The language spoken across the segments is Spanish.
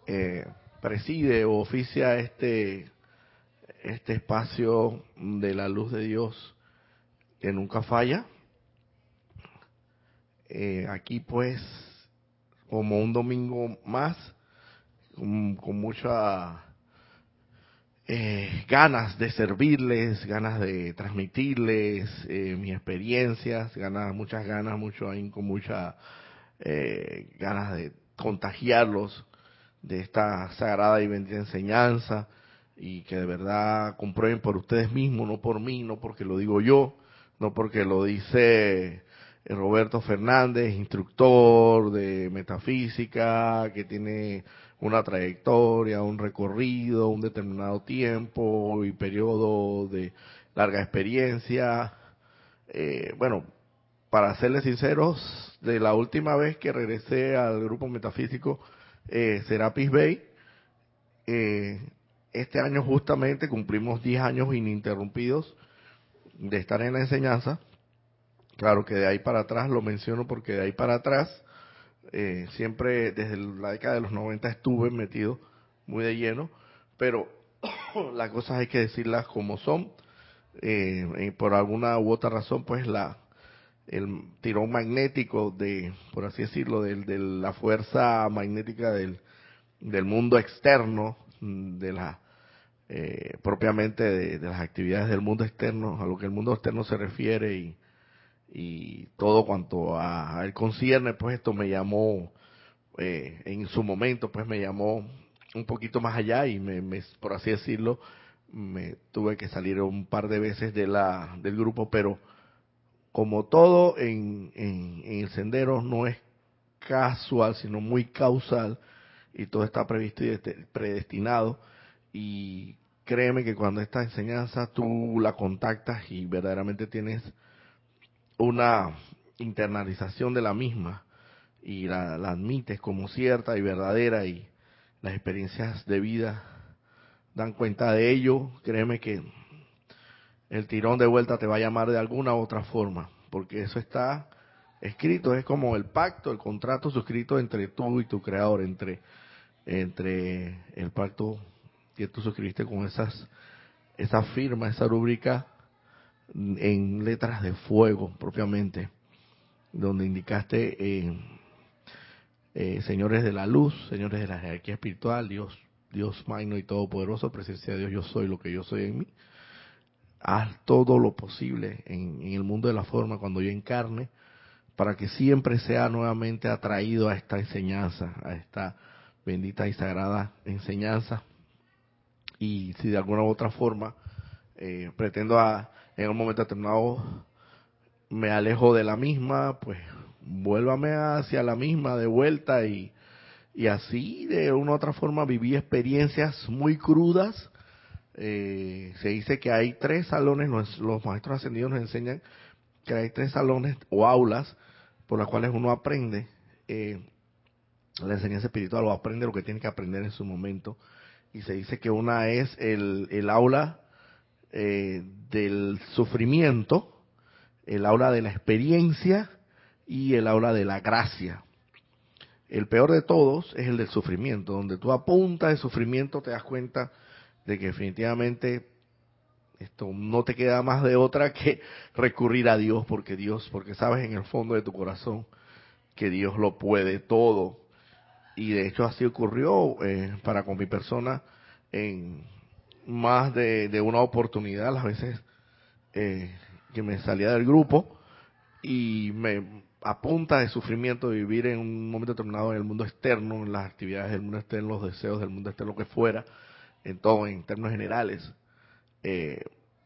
eh, preside o oficia este espacio de la luz de Dios que nunca falla. Aquí pues, como un domingo más, con mucha ganas de servirles, ganas de transmitirles mis experiencias, muchas ganas, mucho ahínco, mucha ganas de contagiarlos de esta sagrada y bendita enseñanza, y que de verdad comprueben por ustedes mismos, no por mí, no porque lo digo yo, no porque lo dice Roberto Fernández, instructor de metafísica, que tiene una trayectoria, un recorrido, un determinado tiempo y periodo de larga experiencia. Bueno, para serles sinceros, de la última vez que regresé al grupo metafísico Serapis Bay, eh, este año justamente cumplimos 10 años ininterrumpidos de estar en la enseñanza. Claro que de ahí para atrás, lo menciono porque de ahí para atrás, siempre desde la década de los 90 estuve metido muy de lleno, pero las cosas hay que decirlas como son. Por alguna u otra razón, pues el tirón magnético por así decirlo, de la fuerza magnética del mundo externo, propiamente de las actividades del mundo externo, a lo que el mundo externo se refiere, y todo cuanto a él concierne, pues esto me llamó, en su momento, pues me llamó un poquito más allá, y por así decirlo, me tuve que salir un par de veces del grupo. Pero como todo en el sendero, no es casual, sino muy causal, y todo está previsto y predestinado. Y créeme que cuando esta enseñanza tú la contactas y verdaderamente tienes una internalización de la misma, y la admites como cierta y verdadera, y las experiencias de vida dan cuenta de ello, créeme que el tirón de vuelta te va a llamar de alguna u otra forma, porque eso está escrito. Es como el pacto, el contrato suscrito entre tú y tu creador, entre el pacto que tú suscribiste con esa firma, esa rúbrica en letras de fuego propiamente, donde indicaste señores de la luz, señores de la jerarquía espiritual, Dios magno y todopoderoso, presencia de Dios, yo soy lo que yo soy en mí. Haz todo lo posible en el mundo de la forma, cuando yo encarne, para que siempre sea nuevamente atraído a esta enseñanza, a esta bendita y sagrada enseñanza. Y si de alguna u otra forma pretendo en un momento determinado me alejo de la misma, pues vuélvame hacia la misma de vuelta, y así de una u otra forma viví experiencias muy crudas. Se dice que hay 3 salones, los maestros ascendidos nos enseñan que hay 3 salones o aulas por las cuales uno aprende la enseñanza espiritual, o aprende lo que tiene que aprender en su momento. Y se dice que una es el aula del sufrimiento, el aula de la experiencia y el aula de la gracia. El peor de todos es el del sufrimiento, donde tú apuntas el sufrimiento, te das cuenta de que definitivamente esto no te queda más de otra que recurrir a Dios, porque sabes en el fondo de tu corazón que Dios lo puede todo. Y de hecho así ocurrió para con mi persona en más de una oportunidad, las veces que me salía del grupo y me apunta de sufrimiento de vivir en un momento determinado en el mundo externo, en las actividades del mundo externo, los deseos del mundo externo, que fuera, en todo, en términos generales, eh,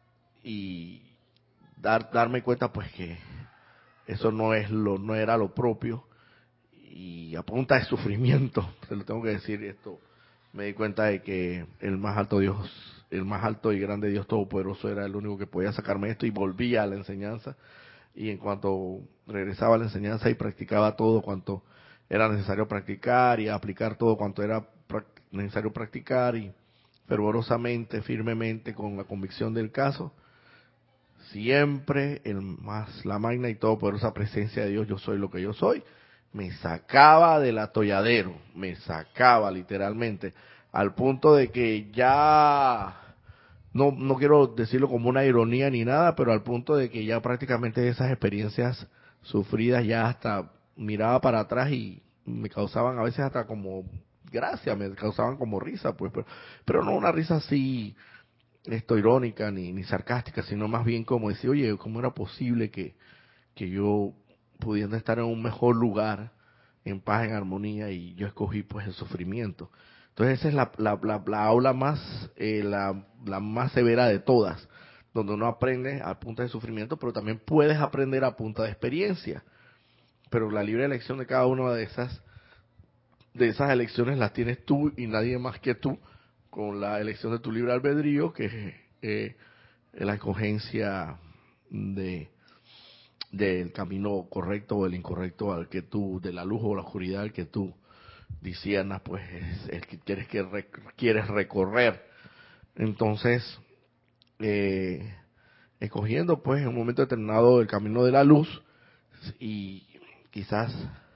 y darme cuenta pues que eso no era lo propio, y a punta de sufrimiento, se lo tengo que decir esto, me di cuenta de que el más alto Dios, el más alto y grande Dios todopoderoso, era el único que podía sacarme esto, y volvía a la enseñanza. Y en cuanto regresaba a la enseñanza y practicaba todo cuanto era necesario practicar, y aplicar todo cuanto era necesario practicar, y fervorosamente, firmemente, con la convicción del caso, siempre la magna y todopoderosa presencia de Dios, yo soy lo que yo soy, me sacaba del atolladero, me sacaba literalmente, al punto de que ya, no quiero decirlo como una ironía ni nada, pero al punto de que ya prácticamente esas experiencias sufridas ya hasta miraba para atrás y me causaban a veces hasta como gracia, me causaban como risa, pues, pero no una risa así irónica ni sarcástica, sino más bien como decir, oye, ¿cómo era posible que yo pudiendo estar en un mejor lugar, en paz, en armonía, y yo escogí pues el sufrimiento? Entonces esa es la aula más, la más severa de todas, donde uno aprende a punta de sufrimiento, pero también puedes aprender a punta de experiencia. Pero la libre elección de cada una de esas elecciones las tienes tú y nadie más que tú, con la elección de tu libre albedrío, que es la escogencia de del camino correcto o el incorrecto al que tú, de la luz o la oscuridad al que tú disiernas, pues es el que quieres recorrer. Entonces, eh, escogiendo pues en un momento determinado el camino de la luz y quizás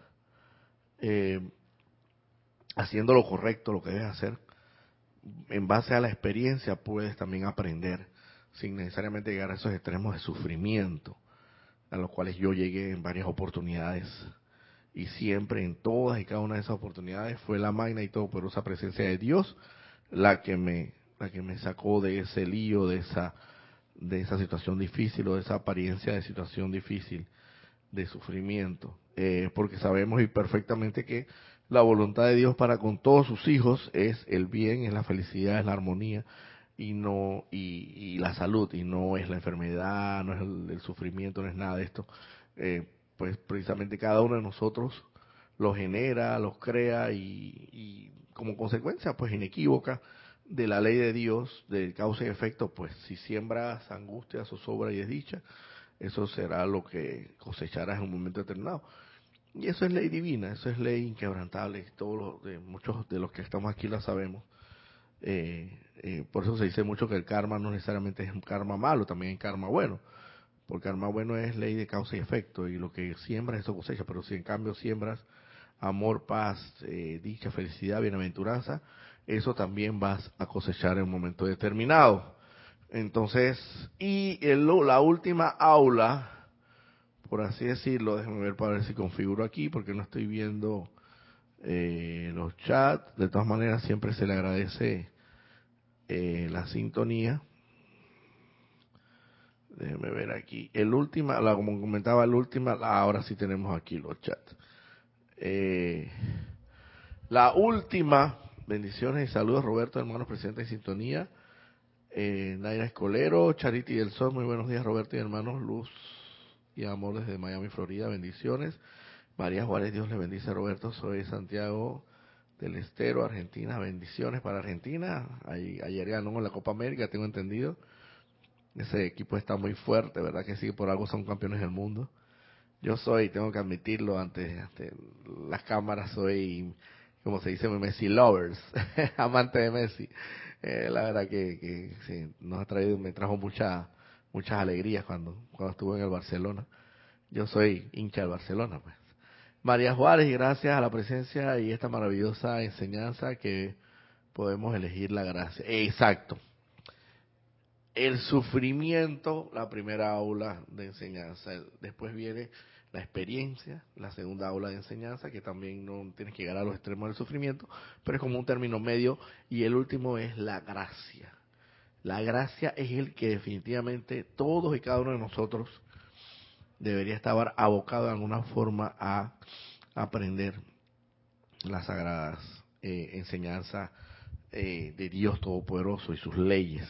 eh, haciendo lo correcto, lo que debes hacer, en base a la experiencia puedes también aprender sin necesariamente llegar a esos extremos de sufrimiento a los cuales yo llegué en varias oportunidades, y siempre en todas y cada una de esas oportunidades fue la magna y todopoderosa presencia de Dios la que me sacó de ese lío, de esa situación difícil o de esa apariencia de situación difícil, de sufrimiento, porque sabemos y perfectamente que la voluntad de Dios para con todos sus hijos es el bien, es la felicidad, es la armonía y no y la salud, y no es la enfermedad, no es el sufrimiento, no es nada de esto. Pues precisamente cada uno de nosotros los genera, los crea y como consecuencia pues inequívoca de la ley de Dios, del causa y efecto, pues si siembras angustia, zozobra y desdicha, eso será lo que cosecharás en un momento determinado. Y eso es ley divina, eso es ley inquebrantable, muchos de los que estamos aquí la sabemos. Por eso se dice mucho que el karma no necesariamente es un karma malo, también hay karma bueno. Porque karma bueno es ley de causa y efecto, y lo que siembras eso cosecha. Pero si en cambio siembras amor, paz, dicha, felicidad, bienaventuranza, eso también vas a cosechar en un momento determinado. Entonces, la última aula, por así decirlo, déjenme ver para ver si configuro aquí, porque no estoy viendo los chats. De todas maneras, siempre se le agradece la sintonía. Déjeme ver aquí. Como comentaba, ahora sí tenemos aquí los chats. Eh, la última, bendiciones y saludos, Roberto, hermanos presentes en sintonía. Naira Escolero, Charity del Sol, muy buenos días, Roberto y hermanos, luz y amor desde Miami, Florida, bendiciones. María Juárez, Dios le bendice, Roberto, soy Santiago del Estero, Argentina, bendiciones para Argentina. Ayer ganó en la Copa América, tengo entendido. Ese equipo está muy fuerte, ¿verdad que sí? Por algo son campeones del mundo. Yo tengo que admitirlo ante las cámaras, soy, como se dice, Messi lovers, amante de Messi. La verdad que sí, me trajo muchas alegrías cuando estuve en el Barcelona. Yo soy hincha del Barcelona, pues. María Juárez, gracias a la presencia y esta maravillosa enseñanza que podemos elegir la gracia. Exacto. El sufrimiento, la primera aula de enseñanza. Después viene la experiencia, la segunda aula de enseñanza, que también no tienes que llegar a los extremos del sufrimiento, pero es como un término medio. Y el último es la gracia. La gracia es el que definitivamente todos y cada uno de nosotros debería estar abocado de alguna forma a aprender las sagradas enseñanzas de Dios Todopoderoso y sus leyes,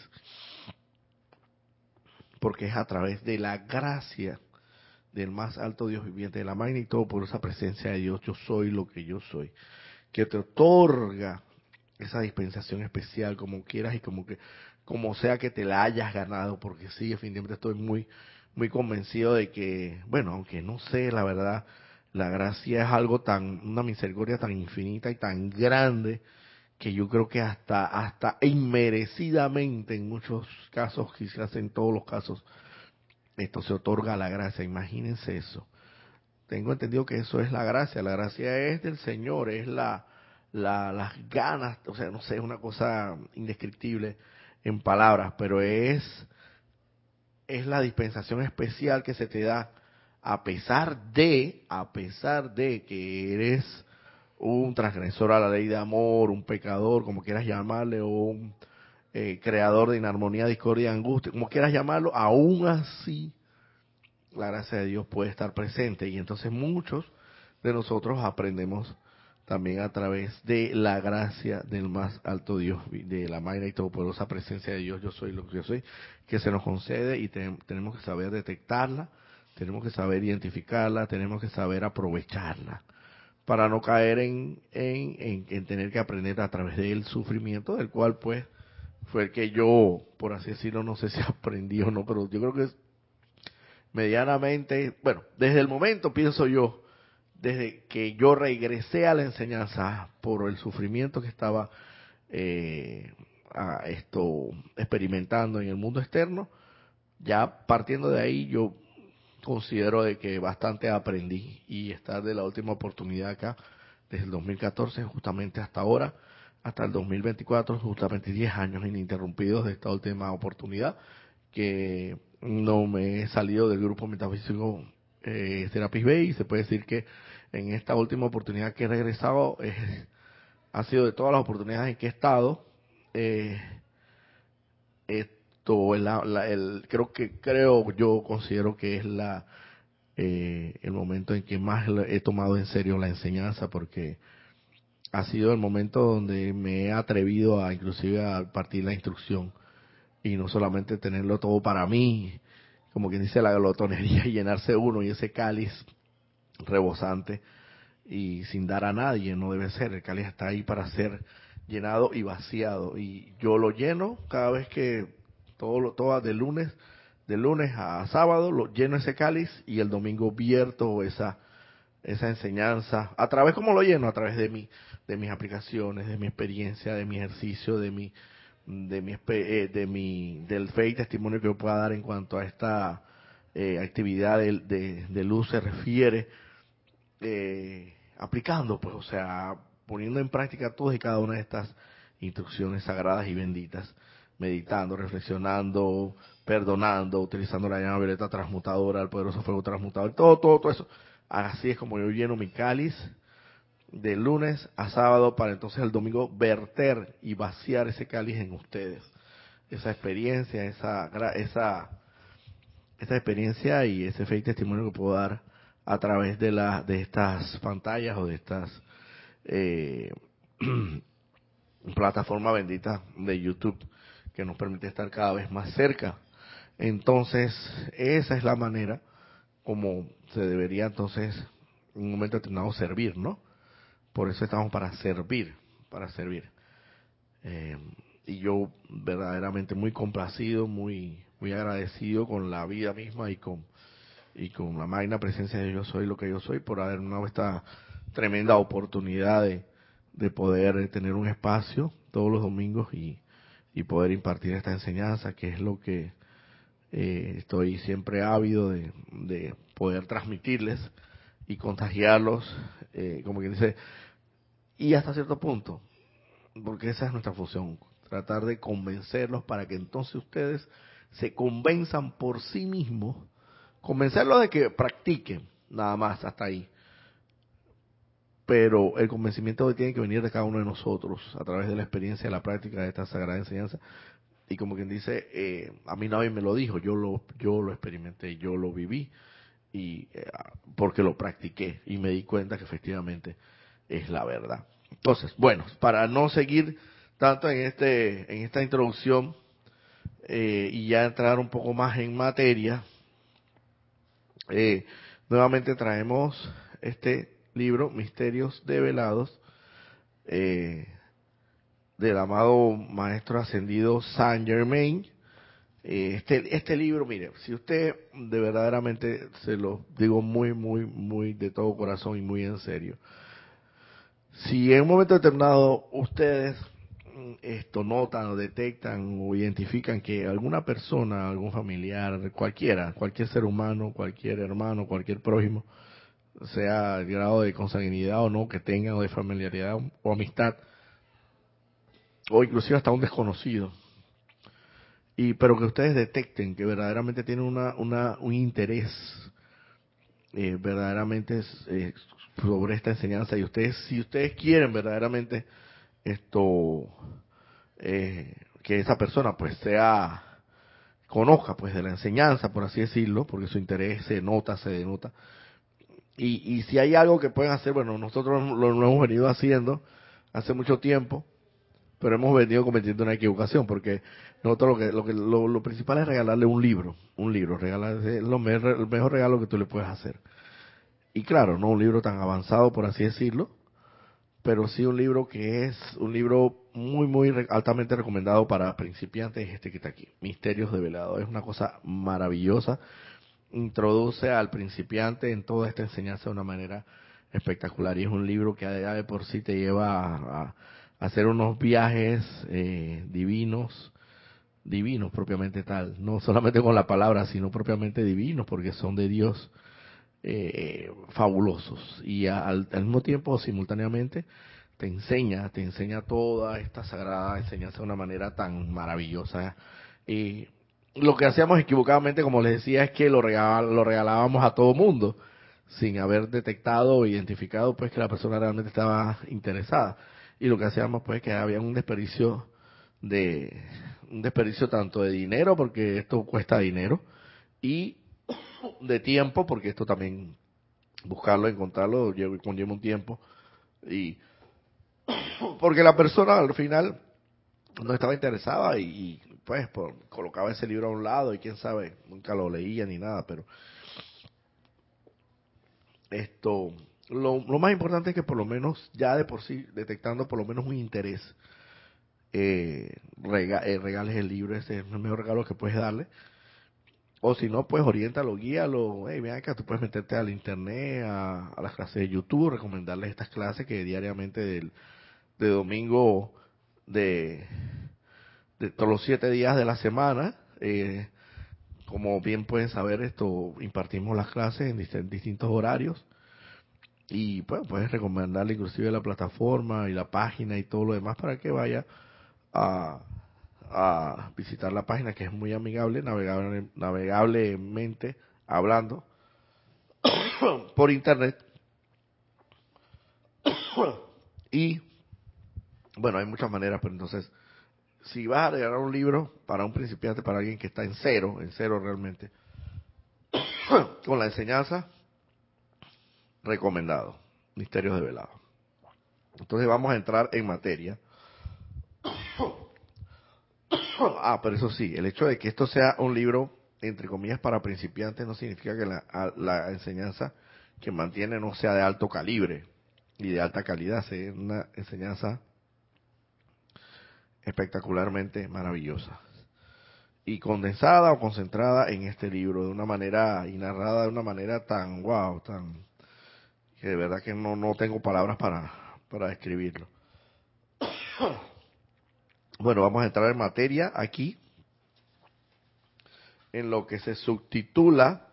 porque es a través de la gracia del más alto Dios viviente, de la magna y todo por esa presencia de Dios, yo soy lo que yo soy, que te otorga esa dispensación especial como quieras y como sea que te la hayas ganado, porque sí, definitivamente estoy muy convencido de que, bueno, aunque no sé, la verdad, la gracia es una misericordia tan infinita y tan grande, que yo creo que hasta inmerecidamente en muchos casos, quizás en todos los casos, esto se otorga la gracia. Imagínense eso. tengo entendido que eso es la gracia. La gracia es del Señor, es las ganas, o sea, no sé, es una cosa indescriptible en palabras, pero es la dispensación especial que se te da a pesar de que eres un transgresor a la ley de amor, un pecador, como quieras llamarle, o un creador de inarmonía, discordia, angustia, como quieras llamarlo, aún así la gracia de Dios puede estar presente. Y entonces muchos de nosotros aprendemos también a través de la gracia del más alto Dios, de la magna y todopoderosa presencia de Dios, yo soy lo que yo soy, que se nos concede y tenemos que saber detectarla, tenemos que saber identificarla, tenemos que saber aprovecharla para no caer en tener que aprender a través del sufrimiento, del cual pues fue el que yo, por así decirlo, no sé si aprendí o no, pero yo creo que medianamente, bueno, desde el momento, pienso yo, desde que yo regresé a la enseñanza por el sufrimiento que estaba experimentando en el mundo externo, ya partiendo de ahí yo considero de que bastante aprendí, y estar de la última oportunidad acá, desde el 2014 justamente hasta ahora, hasta el 2024, justamente 10 años ininterrumpidos de esta última oportunidad, que no me he salido del grupo metafísico Serapis Bay, y se puede decir que en esta última oportunidad que he regresado ha sido de todas las oportunidades en que he estado, eh, yo considero que es el momento en que más he tomado en serio la enseñanza, porque ha sido el momento donde me he atrevido a inclusive a partir la instrucción, y no solamente tenerlo todo para mí, como quien dice la glotonería, y llenarse uno y ese cáliz rebosante y sin dar a nadie. No debe ser, el cáliz está ahí para ser llenado y vaciado, y yo lo lleno cada vez que todo de lunes a sábado lo lleno ese cáliz, y el domingo vierto esa enseñanza a través, ¿cómo lo lleno? A través de mis aplicaciones, de mi experiencia, de mi ejercicio, del fe y testimonio que yo pueda dar en cuanto a esta actividad de luz se refiere, aplicando, pues, o sea, poniendo en práctica todas y cada una de estas instrucciones sagradas y benditas, meditando, reflexionando, perdonando, utilizando la llama violeta transmutadora, el poderoso fuego transmutador, todo eso. Así es como yo lleno mi cáliz de lunes a sábado, para entonces el domingo verter y vaciar ese cáliz en ustedes. Esa experiencia, esa experiencia y ese fe y testimonio que puedo dar a través de estas pantallas, o de estas eh, plataforma bendita de YouTube, que nos permite estar cada vez más cerca. Entonces, esa es la manera como se debería entonces en un momento determinado servir, ¿no? Por eso estamos para servir, para servir. Eh, y yo verdaderamente muy complacido, muy agradecido con la vida misma y con la magna presencia de yo soy lo que yo soy, por haberme dado esta tremenda oportunidad de poder tener un espacio todos los domingos y poder impartir esta enseñanza, que es lo que estoy siempre ávido de poder transmitirles y contagiarlos, como quien dice, y hasta cierto punto, porque esa es nuestra función, tratar de convencerlos para que entonces ustedes se convenzan por sí mismos, convencerlos de que practiquen, nada más, hasta ahí. Pero el convencimiento tiene que venir de cada uno de nosotros, a través de la experiencia, de la práctica de esta sagrada enseñanza. Y como quien dice, a mí nadie me lo dijo, yo lo experimenté, yo lo viví, y porque lo practiqué y me di cuenta que efectivamente es la verdad. Entonces, bueno, para no seguir tanto en esta introducción, y ya entrar un poco más en materia, nuevamente traemos este libro, Misterios Develados, eh, del amado Maestro Ascendido Saint Germain. Este libro, mire, si usted de verdaderamente, se lo digo muy de todo corazón y muy en serio, si en un momento determinado ustedes esto notan o detectan o identifican que alguna persona, algún familiar, cualquier ser humano, cualquier hermano, cualquier prójimo, sea el grado de consanguinidad o no que tengan, o de familiaridad o amistad, o inclusive hasta un desconocido. Pero que ustedes detecten que verdaderamente tienen un interés verdaderamente sobre esta enseñanza, y ustedes, si ustedes quieren verdaderamente esto, que esa persona pues conozca pues de la enseñanza, por así decirlo, porque su interés se nota, se denota. Y si hay algo que pueden hacer, bueno, nosotros lo hemos venido haciendo hace mucho tiempo, pero hemos venido cometiendo una equivocación, porque nosotros lo principal es regalarle un libro, regalarle el mejor regalo que tú le puedes hacer. Y claro, no un libro tan avanzado, por así decirlo, pero sí un libro que es un libro altamente recomendado para principiantes, este que está aquí, Misterios Develados. Es una cosa maravillosa, introduce al principiante en toda esta enseñanza de una manera espectacular, y es un libro que ya de por sí te lleva a hacer unos viajes divinos propiamente tal, no solamente con la palabra, sino propiamente divinos, porque son de Dios, fabulosos, y al mismo tiempo, simultáneamente, te enseña toda esta sagrada enseñanza de una manera tan maravillosa. Y lo que hacíamos equivocadamente, como les decía, es que lo regalábamos a todo mundo, sin haber detectado o identificado pues que la persona realmente estaba interesada. Y lo que hacíamos pues que había de un desperdicio tanto de dinero, porque esto cuesta dinero, y de tiempo, porque esto también, buscarlo, encontrarlo, conlleva un tiempo, y porque la persona al final no estaba interesada, pues colocaba ese libro a un lado, y quién sabe, nunca lo leía ni nada. Pero esto, lo más importante es que por lo menos ya de por sí, detectando por lo menos un interés, regales el libro. Ese es el mejor regalo que puedes darle. O si no, pues oriéntalo, guíalo. Hey, ven acá, tú puedes meterte al internet, a las clases de YouTube, recomendarles estas clases que diariamente de domingo, de, de todos los 7 días de la semana, como bien pueden saber, esto impartimos las clases en distintos horarios. Y pues puedes recomendarle inclusive la plataforma y la página y todo lo demás para que vaya a, a visitar la página, que es muy amigable, navegablemente hablando, por internet. Y bueno, hay muchas maneras, pero entonces, si vas a regalar un libro para un principiante, para alguien que está en cero realmente, con la enseñanza, recomendado, Misterios de Velado. Entonces vamos a entrar en materia. Pero eso sí, el hecho de que esto sea un libro, entre comillas, para principiantes, no significa que la enseñanza que mantiene no sea de alto calibre y de alta calidad. Sea una enseñanza espectacularmente maravillosa y condensada o concentrada en este libro de una manera, y narrada de una manera tan wow, tan, que de verdad que no tengo palabras para describirlo. Bueno, vamos a entrar en materia aquí, en lo que se subtitula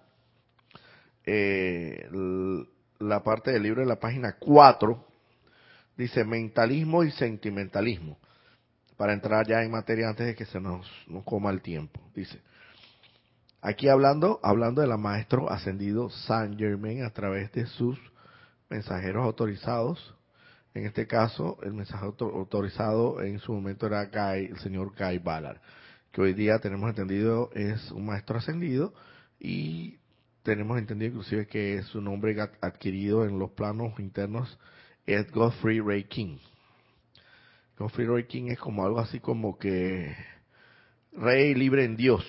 la parte del libro, de la página 4, dice mentalismo y sentimentalismo, para entrar ya en materia antes de que se nos coma el tiempo. Dice, aquí hablando del maestro ascendido Saint Germain a través de sus mensajeros autorizados. En este caso, el mensajero autorizado en su momento era el señor Guy Ballard, que hoy día tenemos entendido es un maestro ascendido, y tenemos entendido inclusive que su nombre adquirido en los planos internos es Godfrey Ray King. Godfrey Ray King es como algo así como que Rey libre en Dios.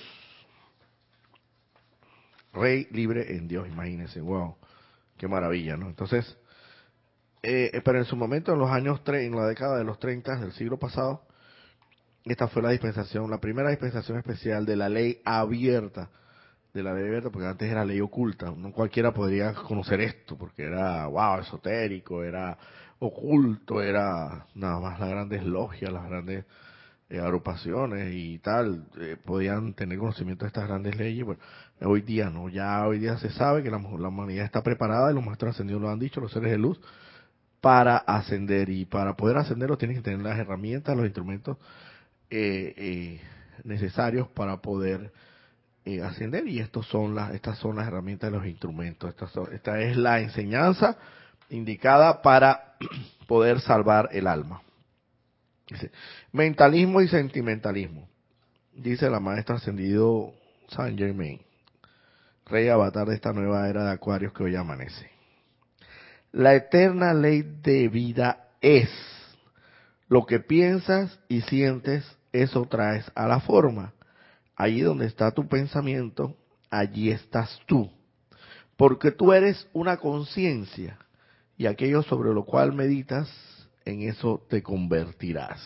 Rey libre en Dios, imagínense, wow, qué maravilla, ¿no? Entonces, pero en su momento, en los años, en la década de los 30 del siglo pasado, esta fue la primera dispensación especial de la ley abierta, porque antes era ley oculta. No cualquiera podría conocer esto, porque era, wow, esotérico, era oculto, era nada más las grandes logias, las grandes agrupaciones y tal, podían tener conocimiento de estas grandes leyes. Bueno, hoy día no, ya hoy día se sabe que la humanidad está preparada, y los maestros ascendidos lo han dicho, los seres de luz, para ascender, y para poder ascender tienen que tener las herramientas, los instrumentos necesarios para poder ascender, y estas son las herramientas de los instrumentos. Esta es la enseñanza indicada para poder salvar el alma. Dice, mentalismo y sentimentalismo. Dice la maestra ascendido Saint Germain, rey avatar de esta nueva era de Acuarios que hoy amanece. La eterna ley de vida es: lo que piensas y sientes, eso traes a la forma. Allí donde está tu pensamiento, allí estás tú. Porque tú eres una conciencia, y aquello sobre lo cual meditas, en eso te convertirás.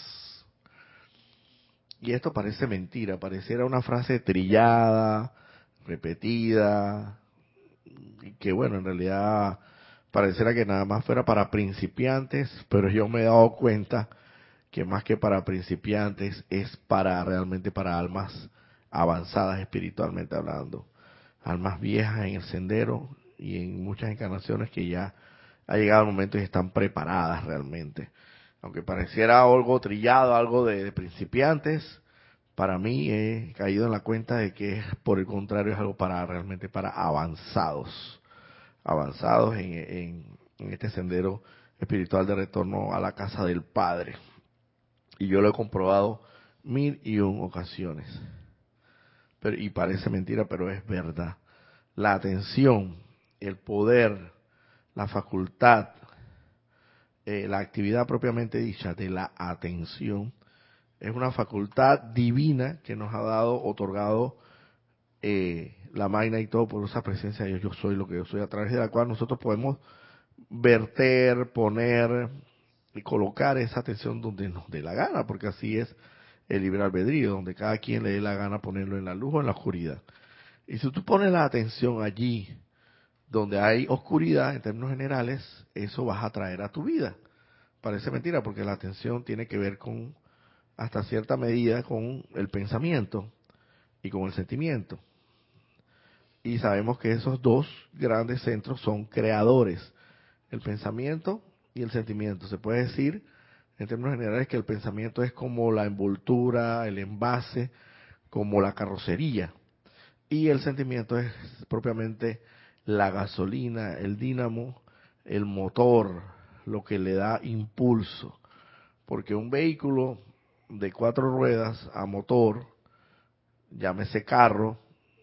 Y esto parece mentira, pareciera una frase trillada, repetida, y que bueno, en realidad pareciera que nada más fuera para principiantes, pero yo me he dado cuenta que más que para principiantes es para realmente para almas avanzadas espiritualmente hablando, almas viejas en el sendero y en muchas encarnaciones que ya ha llegado el momento y están preparadas realmente. Aunque pareciera algo trillado, algo de principiantes, para mí he caído en la cuenta de que por el contrario es algo para realmente para avanzados, avanzados en este sendero espiritual de retorno a la casa del Padre. Y yo lo he comprobado 1001 ocasiones. Y parece mentira, pero es verdad. La atención, el poder, la facultad, la actividad propiamente dicha de la atención, es una facultad divina que nos ha dado, otorgado la magna y todo por esa presencia de Dios. Yo soy lo que yo soy, a través de la cual nosotros podemos verter, poner y colocar esa atención donde nos dé la gana, porque así es el libre albedrío, donde cada quien le dé la gana ponerlo en la luz o en la oscuridad. Y si tú pones la atención allí donde hay oscuridad, en términos generales, eso vas a traer a tu vida. Parece mentira, porque la atención tiene que ver con, hasta cierta medida, con el pensamiento y con el sentimiento. Y sabemos que esos dos grandes centros son creadores, el pensamiento y el sentimiento. Se puede decir, en términos generales, que el pensamiento es como la envoltura, el envase, como la carrocería. Y el sentimiento es propiamente la gasolina, el dínamo, el motor, lo que le da impulso. Porque un vehículo de 4 ruedas a motor, llámese carro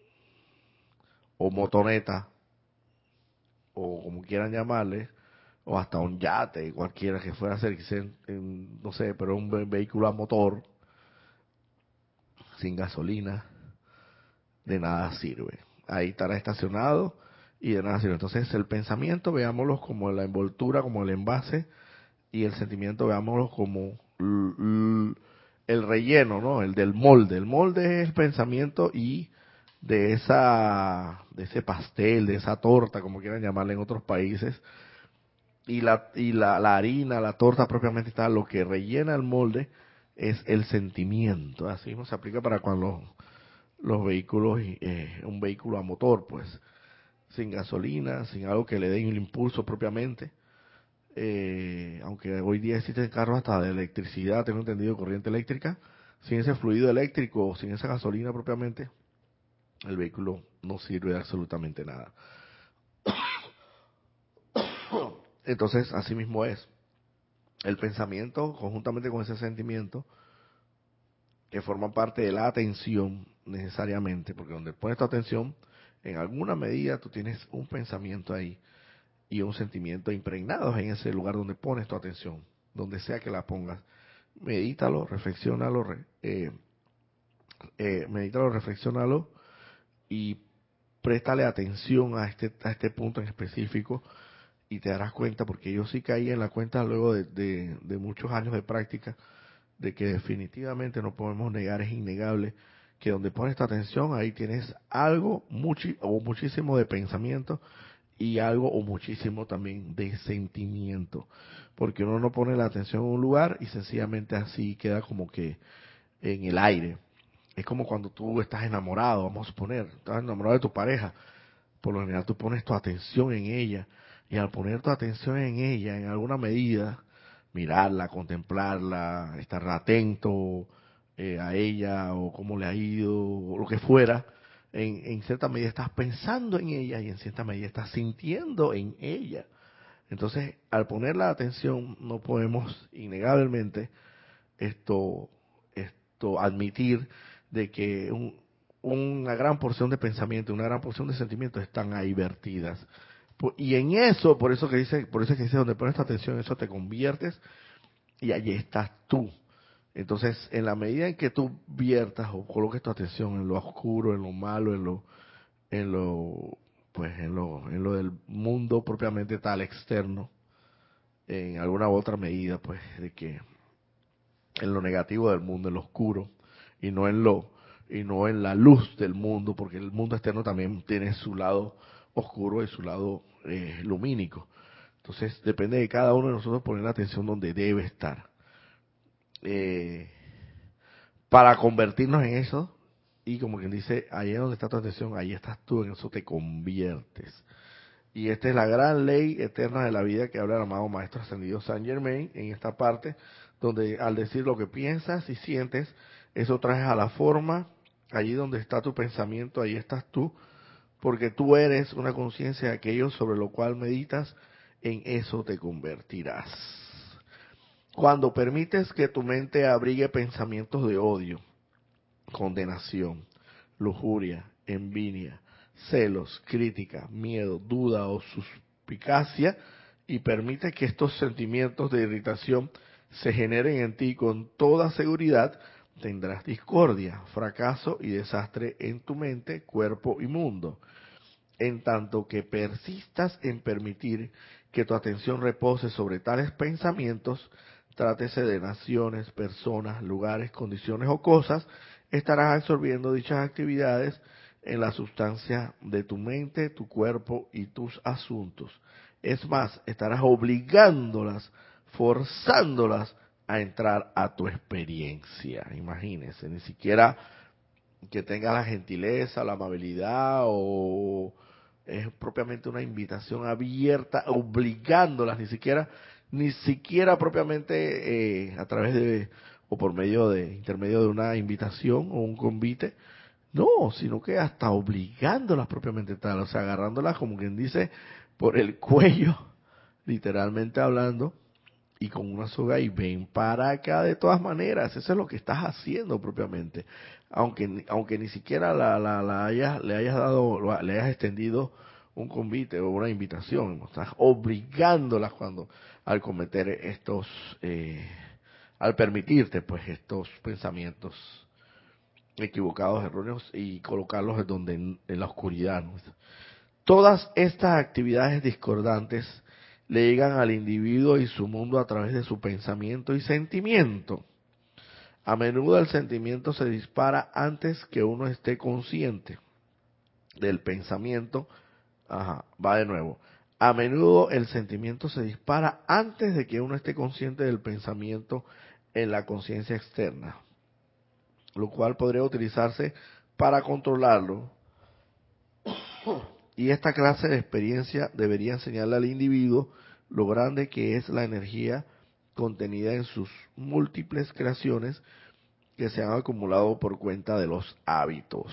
o motoneta, o como quieran llamarle, o hasta un yate, cualquiera que fuera a ser, no sé, pero un vehículo a motor, sin gasolina, de nada sirve. Ahí estará estacionado y de nada sirve. Entonces el pensamiento, veámoslo como la envoltura, como el envase, y el sentimiento, veámoslo como el relleno, ¿no? El del molde. El molde es el pensamiento y de ese pastel, de esa torta, como quieran llamarle en otros países, la harina, la torta propiamente está, lo que rellena el molde es el sentimiento. Así mismo se aplica para cuando los vehículos, un vehículo a motor, pues, sin gasolina, sin algo que le dé un impulso propiamente. Aunque hoy día existen carros hasta de electricidad, tengo entendido, corriente eléctrica, sin ese fluido eléctrico, sin esa gasolina propiamente, el vehículo no sirve de absolutamente nada. Entonces, así mismo es. El pensamiento, conjuntamente con ese sentimiento, que forman parte de la atención necesariamente, porque donde pones tu atención, en alguna medida tú tienes un pensamiento ahí y un sentimiento impregnados en ese lugar donde pones tu atención, donde sea que la pongas. Medítalo, reflexiónalo, medítalo, reflexiónalo y préstale atención a este punto en específico, y te darás cuenta, porque yo sí caí en la cuenta luego de muchos años de práctica, de que definitivamente no podemos negar, es innegable, que donde pones tu atención, ahí tienes algo, o muchísimo de pensamiento, y algo o muchísimo también de sentimiento, porque uno no pone la atención en un lugar y sencillamente así queda como que en el aire. Es como cuando tú estás enamorado, vamos a suponer, estás enamorado de tu pareja. Por lo general tú pones tu atención en ella. Y al poner tu atención en ella, en alguna medida, mirarla, contemplarla, estar atento a ella o cómo le ha ido, o lo que fuera, en cierta medida estás pensando en ella y en cierta medida estás sintiendo en ella. Entonces, al poner la atención, no podemos innegablemente esto, admitir de que una gran porción de pensamiento, una gran porción de sentimientos están ahí vertidas. Y en eso, por eso que dice, donde pones tu atención, eso te conviertes y allí estás tú. Entonces, en la medida en que tú viertas o coloques tu atención en lo oscuro, en lo malo, en lo, pues, en lo del mundo propiamente tal externo, en alguna u otra medida, pues, de que en lo negativo del mundo, en lo oscuro, y no en lo y no en la luz del mundo, porque el mundo externo también tiene su lado oscuro y su lado lumínico. Entonces depende de cada uno de nosotros poner la atención donde debe estar. Eh, para convertirnos en eso, y como quien dice, ahí es donde está tu atención, ahí estás tú, en eso te conviertes. Y esta es la gran ley eterna de la vida que habla el amado Maestro Ascendido Saint Germain en esta parte, donde al decir lo que piensas y sientes, eso traes a la forma, allí donde está tu pensamiento, ahí estás tú, porque tú eres una conciencia de aquello sobre lo cual meditas, en eso te convertirás. Cuando permites que tu mente abrigue pensamientos de odio, condenación, lujuria, envidia, celos, crítica, miedo, duda o suspicacia, y permite que estos sentimientos de irritación se generen en ti con toda seguridad, tendrás discordia, fracaso y desastre en tu mente, cuerpo y mundo. En tanto que persistas en permitir que tu atención repose sobre tales pensamientos, trátese de naciones, personas, lugares, condiciones o cosas, estarás absorbiendo dichas actividades en la sustancia de tu mente, tu cuerpo y tus asuntos. Es más, estarás obligándolas, forzándolas a entrar a tu experiencia. Imagínense, ni siquiera que tenga la gentileza, la amabilidad, o es propiamente una invitación abierta, obligándolas, ni siquiera propiamente a través de o por medio de intermedio de una invitación o un convite, no, sino que hasta obligándolas propiamente tal, o sea, agarrándolas como quien dice por el cuello, literalmente hablando, y con una soga y ven para acá de todas maneras. Eso es lo que estás haciendo propiamente. Aunque ni siquiera le hayas dado, le hayas extendido un convite o una invitación, estás obligándolas al cometer estos, al permitirte pues estos pensamientos equivocados, erróneos y colocarlos en donde en la oscuridad, ¿no? Todas estas actividades discordantes le llegan al individuo y su mundo a través de su pensamiento y sentimiento. A menudo el sentimiento se dispara antes que uno esté consciente del pensamiento. Ajá, va de nuevo. A menudo el sentimiento se dispara antes de que uno esté consciente del pensamiento en la conciencia externa, lo cual podría utilizarse para controlarlo. Y esta clase de experiencia debería enseñarle al individuo lo grande que es la energía contenida en sus múltiples creaciones que se han acumulado por cuenta de los hábitos.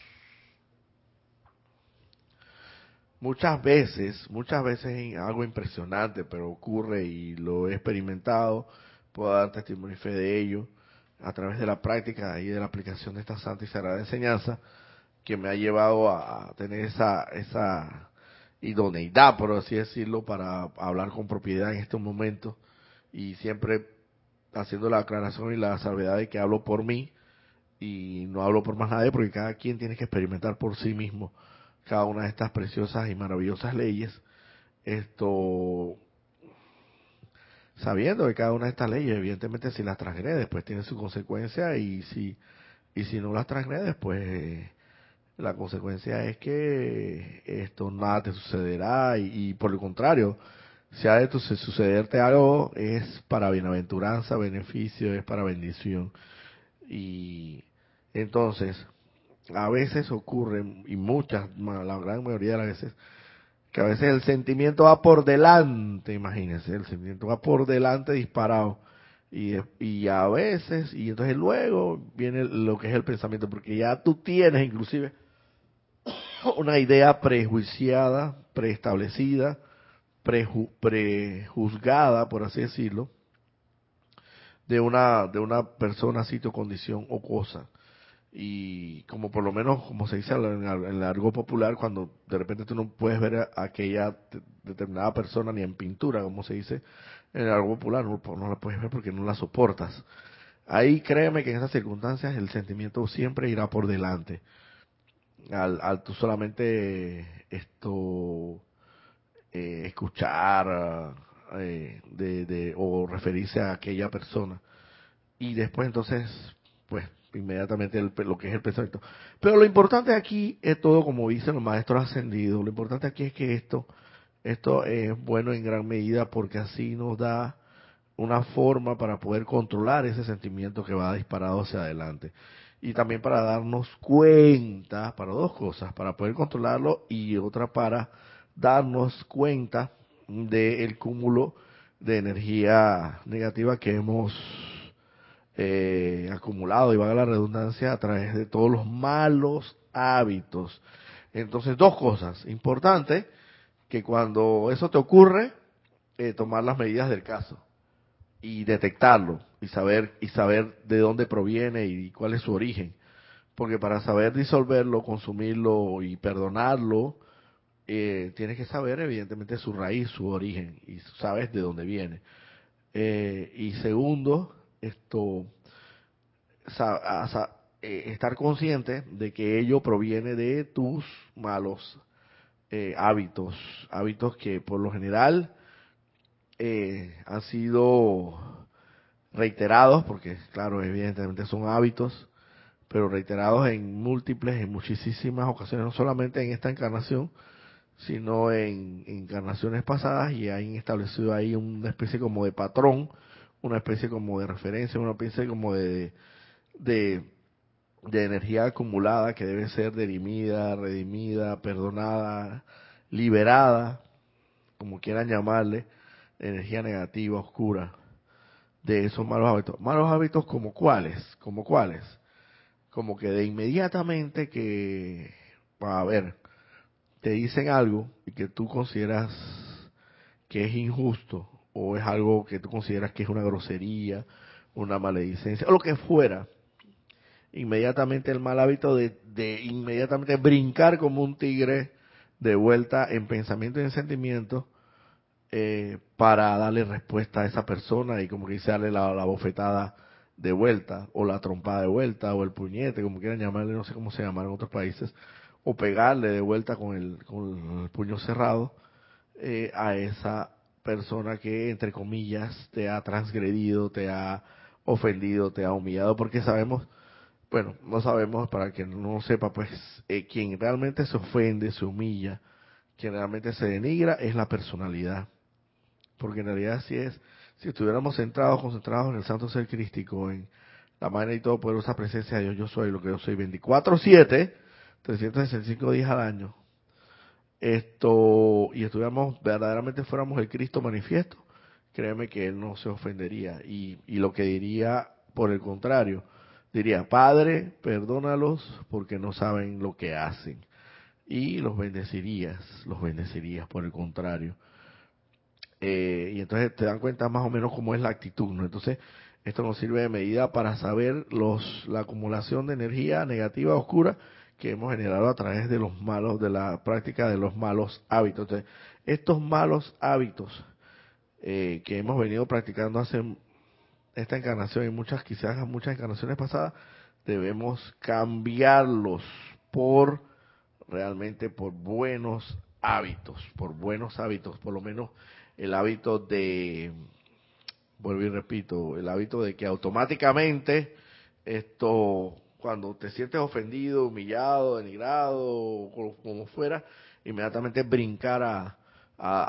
Muchas veces algo impresionante, pero ocurre y lo he experimentado, puedo dar testimonio y fe de ello, a través de la práctica y de la aplicación de esta santa y sagrada enseñanza, que me ha llevado a tener esa idoneidad, por así decirlo, para hablar con propiedad en estos momentos, y siempre haciendo la aclaración y la salvedad de que hablo por mí y no hablo por más nadie, porque cada quien tiene que experimentar por sí mismo cada una de estas preciosas y maravillosas leyes, esto sabiendo que cada una de estas leyes, evidentemente, si las transgredes, pues tiene su consecuencia, y si no las transgredes, pues la consecuencia es que esto nada te sucederá, y por el contrario, si ha de sucederte algo, es para bienaventuranza, beneficio, es para bendición. Y entonces, a veces ocurre, y la gran mayoría de las veces, que a veces el sentimiento va por delante, imagínense, el sentimiento va por delante disparado. Y a veces, y entonces luego viene lo que es el pensamiento, porque ya tú tienes inclusive una idea prejuiciada, preestablecida, prejuzgada, por así decirlo, de una persona, sitio, condición o cosa. Y como por lo menos, como se dice en el argot popular, cuando de repente tú no puedes ver a aquella determinada persona ni en pintura, como se dice en el argot popular, no la puedes ver porque no la soportas. Ahí créeme que en esas circunstancias el sentimiento siempre irá por delante. Al tú solamente escuchar o referirse a aquella persona. Y después entonces, pues inmediatamente lo que es el pensamiento. Pero lo importante aquí es todo, como dicen los maestros ascendidos, lo importante aquí es que esto es bueno en gran medida porque así nos da una forma para poder controlar ese sentimiento que va disparado hacia adelante. Y también para darnos cuenta, para dos cosas, para poder controlarlo y otra para darnos cuenta del cúmulo de energía negativa que hemos acumulado, y valga la redundancia, a través de todos los malos hábitos. Entonces, dos cosas importantes, que cuando eso te ocurre, tomar las medidas del caso y detectarlo y saber de dónde proviene y cuál es su origen, porque para saber disolverlo, consumirlo y perdonarlo, tienes que saber evidentemente su raíz, su origen, y sabes de dónde viene. Y segundo, estar consciente de que ello proviene de tus malos hábitos que por lo general han sido reiterados, porque claro, evidentemente son hábitos, pero reiterados en múltiples, en muchísimas ocasiones, no solamente en esta encarnación, sino en encarnaciones pasadas, y han establecido ahí una especie como de patrón, una especie como de referencia, una especie como de, de energía acumulada que debe ser dirimida, redimida, perdonada, liberada, como quieran llamarle, energía negativa, oscura, de esos malos hábitos. Malos hábitos como cuáles, como que de inmediatamente que, a ver, te dicen algo y que tú consideras que es injusto, o es algo que tú consideras que es una grosería, una maledicencia, o lo que fuera, inmediatamente el mal hábito de inmediatamente brincar como un tigre de vuelta en pensamiento y en sentimiento, para darle respuesta a esa persona, y como que dice, darle la bofetada de vuelta, o la trompada de vuelta, o el puñete, como quieran llamarle, no sé cómo se llama en otros países, o pegarle de vuelta con el puño cerrado, a esa persona que, entre comillas, te ha transgredido, te ha ofendido, te ha humillado, porque sabemos, bueno, no sabemos, para quien no sepa, pues quien realmente se ofende, se humilla, quien realmente se denigra es la personalidad, porque en realidad si estuviéramos centrados, concentrados en el santo ser crístico, en la magna y todopoderosa presencia de Dios, yo soy lo que yo soy, 24/7, 365 días al año, y estuviéramos, verdaderamente fuéramos el Cristo manifiesto, créeme que Él no se ofendería, y lo que diría, por el contrario, diría: Padre, perdónalos porque no saben lo que hacen, y los bendecirías por el contrario. Y entonces te dan cuenta más o menos cómo es la actitud, ¿no? Entonces, esto nos sirve de medida para saber la acumulación de energía negativa, oscura, que hemos generado a través de los malos, de la práctica de los malos hábitos. Entonces, estos malos hábitos que hemos venido practicando hace esta encarnación y quizás muchas encarnaciones pasadas, debemos cambiarlos por realmente por buenos hábitos, por lo menos el hábito vuelvo y repito, el hábito de que automáticamente cuando te sientes ofendido, humillado, denigrado, o como fuera, inmediatamente brincar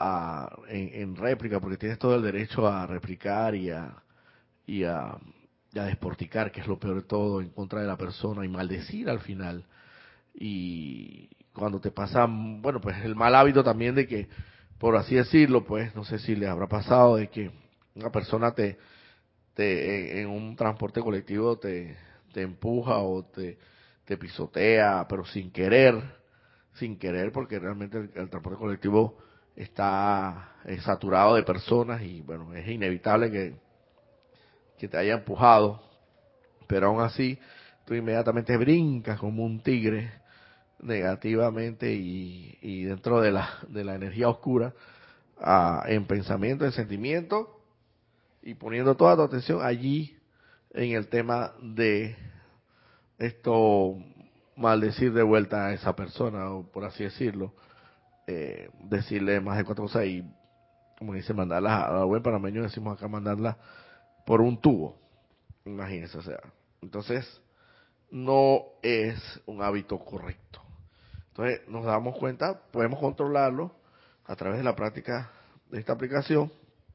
en réplica, porque tienes todo el derecho a replicar y a y a desporticar, que es lo peor de todo, en contra de la persona y maldecir al final. Y cuando te pasa, bueno, pues el mal hábito también de que, por así decirlo, pues no sé si le habrá pasado de que una persona en un transporte colectivo te empuja o te pisotea, pero sin querer, porque realmente el transporte colectivo está saturado de personas y bueno, es inevitable que te haya empujado, pero aún así tú inmediatamente brincas como un tigre negativamente y dentro de la energía oscura, en pensamiento, en sentimiento, y poniendo toda tu atención allí en el tema de esto, maldecir de vuelta a esa persona, o por así decirlo, decirle más de cuatro cosas y, como dice, mandarla a buen panameño, decimos acá, mandarla por un tubo, imagínense, o sea, entonces no es un hábito correcto. Entonces nos damos cuenta, podemos controlarlo a través de la práctica de esta aplicación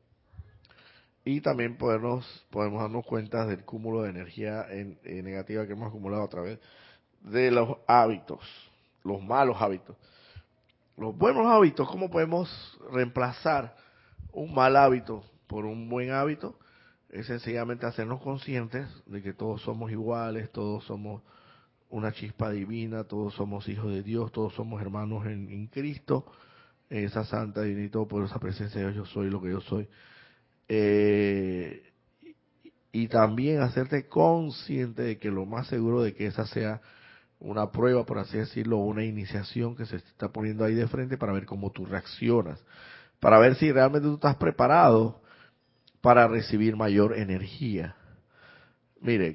y también podemos darnos cuenta del cúmulo de energía negativa que hemos acumulado a través de los hábitos, los malos hábitos. Los buenos hábitos, ¿cómo podemos reemplazar un mal hábito por un buen hábito? Es sencillamente hacernos conscientes de que todos somos iguales, todos somos una chispa divina, todos somos hijos de Dios, todos somos hermanos en Cristo, en esa santa divinidad, por esa presencia de Dios, yo soy lo que yo soy. Eh, y también hacerte consciente de que lo más seguro de que esa sea una prueba, por así decirlo, una iniciación que se está poniendo ahí de frente para ver cómo tú reaccionas, para ver si realmente tú estás preparado para recibir mayor energía. Mire,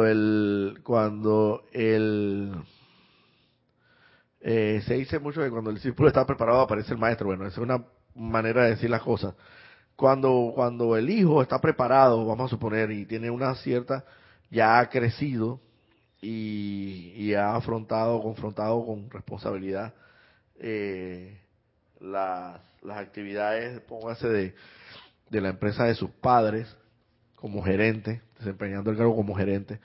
se dice mucho que cuando el discípulo está preparado aparece el maestro. Bueno, esa es una manera de decir las cosas. Cuando el hijo está preparado, vamos a suponer, y tiene una cierta, ya ha crecido y ha confrontado con responsabilidad eh, las actividades, póngase, de la empresa de sus padres como gerente, desempeñando el cargo como gerente,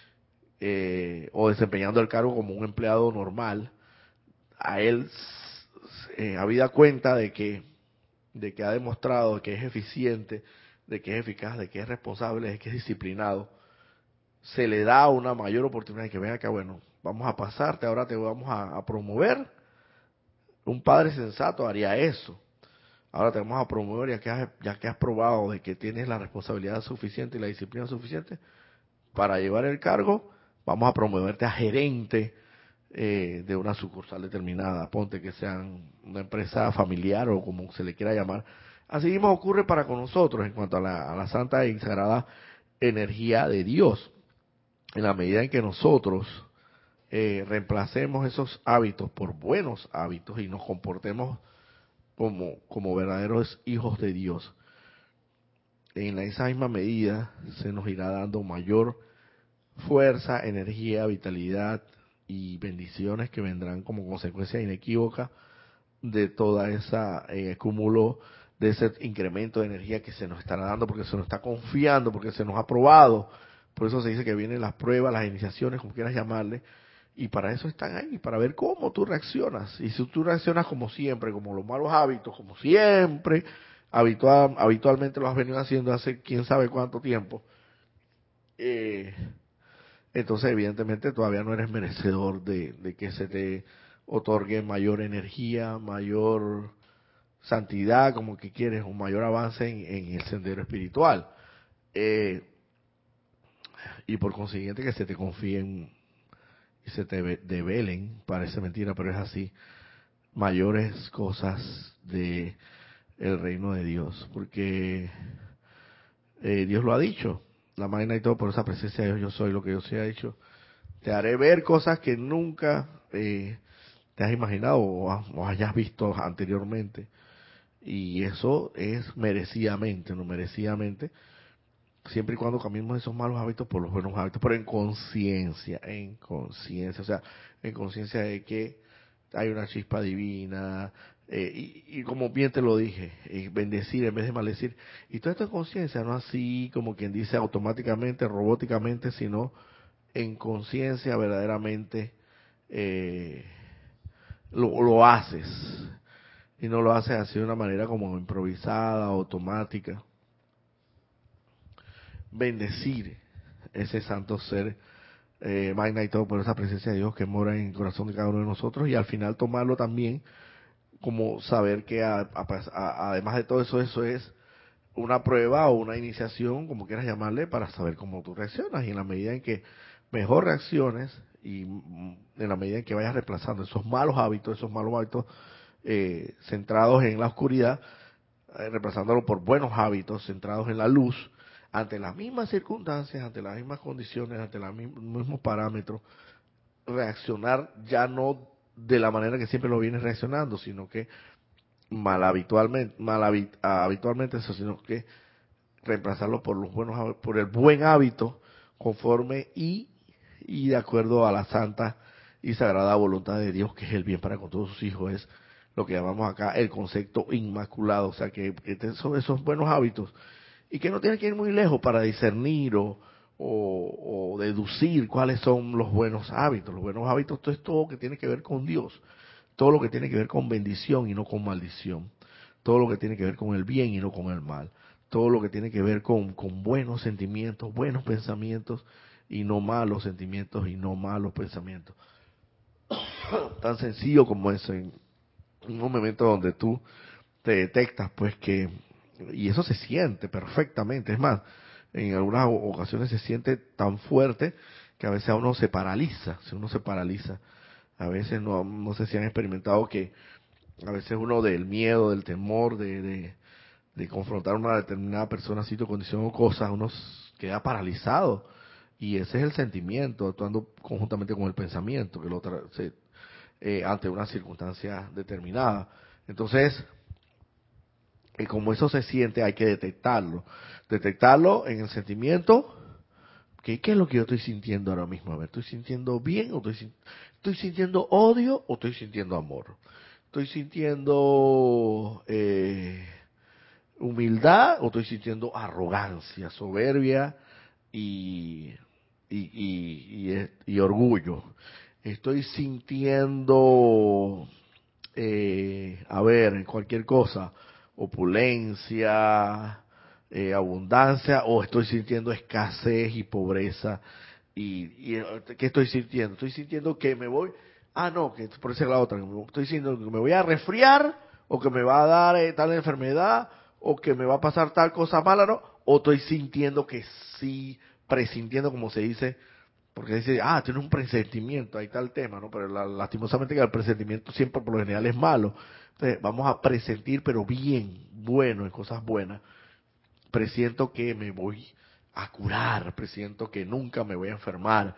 o desempeñando el cargo como un empleado normal, a él, habida cuenta de que ha demostrado que es eficiente, de que es eficaz, de que es responsable, de que es disciplinado, se le da una mayor oportunidad de que venga acá, bueno, vamos a pasarte, ahora te vamos a promover. Un padre sensato haría eso. Ahora te vamos a promover, ya que has probado de que tienes la responsabilidad suficiente y la disciplina suficiente para llevar el cargo, vamos a promoverte a gerente de una sucursal determinada, ponte que sean una empresa familiar o como se le quiera llamar. Así mismo ocurre para con nosotros en cuanto a la santa y sagrada energía de Dios. En la medida en que nosotros reemplacemos esos hábitos por buenos hábitos y nos comportemos como verdaderos hijos de Dios, en esa misma medida se nos irá dando mayor fuerza, energía, vitalidad y bendiciones que vendrán como consecuencia inequívoca de toda esa cúmulo, de ese incremento de energía que se nos estará dando, porque se nos está confiando, porque se nos ha probado. Por eso se dice que vienen las pruebas, las iniciaciones, como quieras llamarle, y para eso están ahí, para ver cómo tú reaccionas. Y si tú reaccionas como siempre, como los malos hábitos, como siempre, habitualmente lo has venido haciendo hace quién sabe cuánto tiempo, eh, entonces evidentemente todavía no eres merecedor de que se te otorgue mayor energía, mayor santidad, como que quieres, un mayor avance en el sendero espiritual. Eh, y por consiguiente que se te confíen y se te develen, parece mentira, pero es así, mayores cosas de el reino de Dios, porque Dios lo ha dicho, la magna y todo por esa presencia de Dios, yo soy lo que Dios se ha dicho, te haré ver cosas que nunca te has imaginado o hayas visto anteriormente, y eso es merecidamente, no merecidamente, siempre y cuando cambiemos esos malos hábitos por los buenos hábitos, pero en conciencia, o sea, en conciencia de que hay una chispa divina, y como bien te lo dije, bendecir en vez de maldecir. Y todo esto en conciencia, no así como quien dice automáticamente, robóticamente, sino en conciencia verdaderamente eh, lo haces. Y no lo haces así de una manera como improvisada, automática. Bendecir ese santo ser magna y todo por esa presencia de Dios que mora en el corazón de cada uno de nosotros, y al final tomarlo también como saber que además de todo eso, eso es una prueba o una iniciación, como quieras llamarle, para saber cómo tú reaccionas. Y en la medida en que mejor reacciones y en la medida en que vayas reemplazando esos malos hábitos centrados en la oscuridad, reemplazándolo por buenos hábitos centrados en la luz, ante las mismas circunstancias, ante las mismas condiciones, ante los mismos parámetros, reaccionar ya no de la manera que siempre lo vienes reaccionando, sino que habitualmente eso, sino que reemplazarlo por los por el buen hábito conforme y de acuerdo a la santa y sagrada voluntad de Dios, que es el bien para con todos sus hijos, es lo que llamamos acá el concepto inmaculado. O sea que son esos buenos hábitos y que no tienen que ir muy lejos para discernir o deducir cuáles son los buenos hábitos. Los buenos hábitos, todo es todo que tiene que ver con Dios, todo lo que tiene que ver con bendición y no con maldición, todo lo que tiene que ver con el bien y no con el mal, todo lo que tiene que ver con buenos sentimientos, buenos pensamientos y no malos sentimientos y no malos pensamientos. Tan sencillo como eso, en un momento donde tú te detectas, pues que, y eso se siente perfectamente, es más, en algunas ocasiones se siente tan fuerte que a veces a uno se paraliza, si uno se paraliza, a veces no sé si han experimentado que a veces uno del miedo, del temor, de confrontar a una determinada persona, sitio, condición o cosas, uno queda paralizado. Y ese es el sentimiento, actuando conjuntamente con el pensamiento, que ante una circunstancia determinada. Entonces, como eso se siente, hay que detectarlo. Detectarlo en el sentimiento. ¿Qué es lo que yo estoy sintiendo ahora mismo? A ver, ¿estoy sintiendo bien o estoy sintiendo odio o estoy sintiendo amor? ¿Estoy sintiendo humildad o estoy sintiendo arrogancia, soberbia y, y orgullo? Estoy sintiendo, a ver, cualquier cosa, opulencia, abundancia, o estoy sintiendo escasez y pobreza. ¿Qué estoy sintiendo? Estoy sintiendo que me voy, no, que por esa es la otra, estoy sintiendo que me voy a resfriar, o que me va a dar tal enfermedad, o que me va a pasar tal cosa mala, ¿no? O estoy sintiendo que sí, presintiendo, como se dice, porque dice, tiene un presentimiento, ahí está el tema, ¿no? Pero lastimosamente que el presentimiento siempre por lo general es malo. Entonces, vamos a presentir, pero bien, bueno, en cosas buenas. Presiento que me voy a curar, presiento que nunca me voy a enfermar,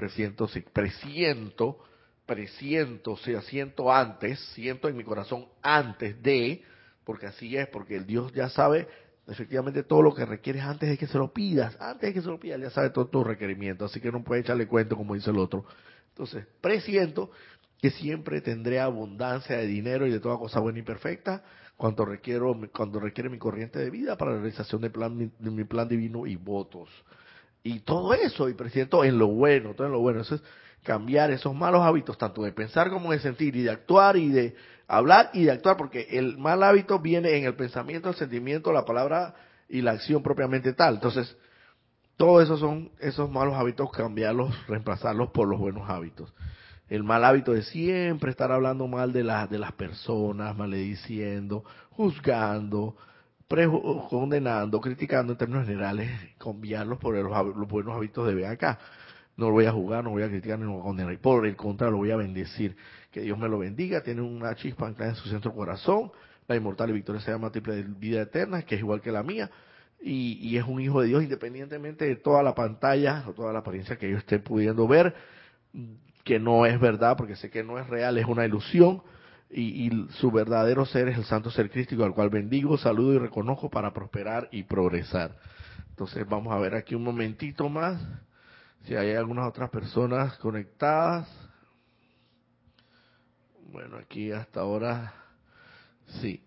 presiento, o sea, siento en mi corazón antes de, porque así es, porque el Dios ya sabe efectivamente todo lo que requieres antes de que se lo pidas, ya sabe todos tus requerimientos, así que no puede echarle cuento como dice el otro. Entonces, presiento que siempre tendré abundancia de dinero y de toda cosa buena y perfecta cuando requiere mi corriente de vida para la realización de mi plan divino y votos. Y todo eso, y presiento en lo bueno, todo en lo bueno. Eso es cambiar esos malos hábitos, tanto de pensar como de sentir, y de actuar, y de hablar, y de actuar, porque el mal hábito viene en el pensamiento, el sentimiento, la palabra y la acción propiamente tal. Entonces, todos esos son esos malos hábitos, cambiarlos, reemplazarlos por los buenos hábitos. El mal hábito de siempre estar hablando mal de las personas, malediciendo, juzgando, condenando, criticando en términos generales, cambiarlos por los buenos hábitos de ven acá. No lo voy a jugar, no voy a criticar, no voy a condenar. Y por el contrario, lo voy a bendecir. Que Dios me lo bendiga. Tiene una chispa anclada en su centro corazón. La inmortal y victoria sea múltiple de vida eterna, que es igual que la mía. Y es un hijo de Dios independientemente de toda la pantalla o toda la apariencia que yo esté pudiendo ver, que no es verdad, porque sé que no es real, es una ilusión. Y su verdadero ser es el santo ser crístico, al cual bendigo, saludo y reconozco para prosperar y progresar. Entonces vamos a ver aquí un momentito más si hay algunas otras personas conectadas. Bueno, aquí hasta ahora Sí,